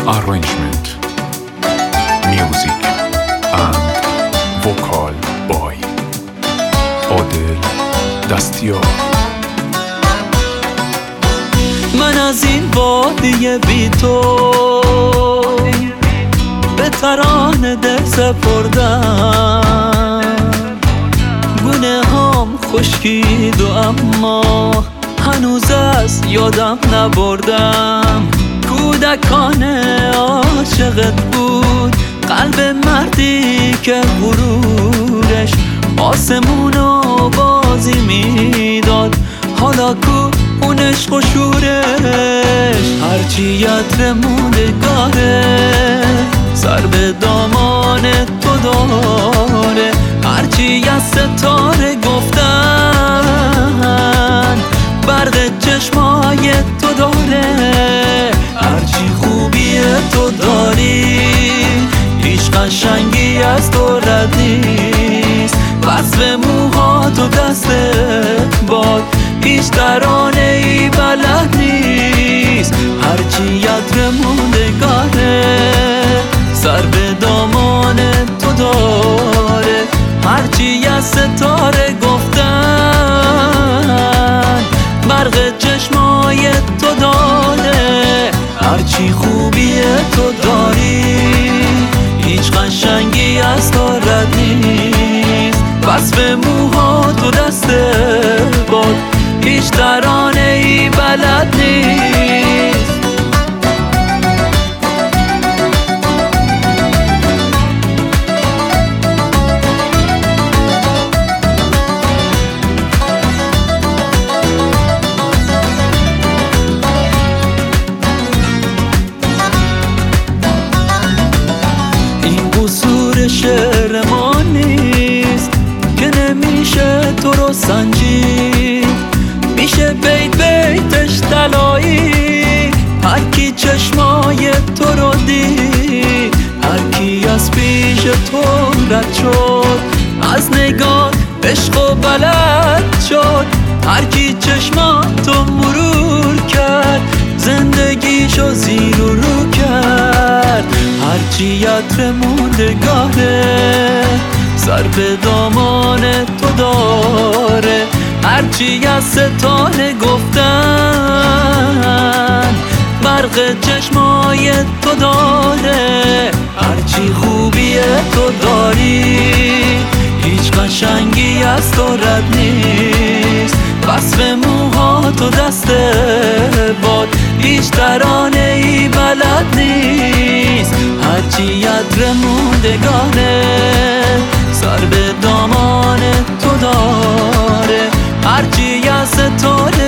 arrangement, music and vocal by عادل دستیار. من از این وادی بی تو به ترانه دل سپردم، گونه هام خشکید و اما هنوز از یادم نبردم. کودکانه عاشقت بود، قلب مردی که غرورش آسمونو بازی میداد. حالا کو اون عشق و شورش، هرچی عطر موندگاره سر به دامان تو داره. هرچی از ستاره گفتن برق چشمای تو داره. هرچی خوبی تو داری هیچ قشنگی از تو رد نیست. وصف موهات و دستت باد هیچ ترانه ای بلد نیست. هرچی عطر موندگاره سر به دامان تو داره. هرچی از ستاره گفتن برق چشمای تو داره. هرچی خوبی تو داری هیچ قشنگی از تو رد نیست. وصف موهات و دست باد هیچ ترانه ای بلد نیست. این قصور شعر ما نیست که نمیشه تو رو سنجید. میشه بیت بیتش طلایی، هر کی چشمای تو رو دید. هر کی از پیش تو رد شد، از نگاه عشق و بلد شد. هر کی چشماتو مرور کرد، زندگیشو زیر و رو کرد. هرچی عطر موندگاره سر به دامان تو داره. هرچی از ستاره گفتن برق چشمای تو داره. هرچی خوبی تو داری هیچ قشنگی از تو رد نیست. وصف موهات و دست باد هیچ ترانه ای بلد نیست. هرچی عطر موندگاره سر به دامان تو داره. هرچی از ستاره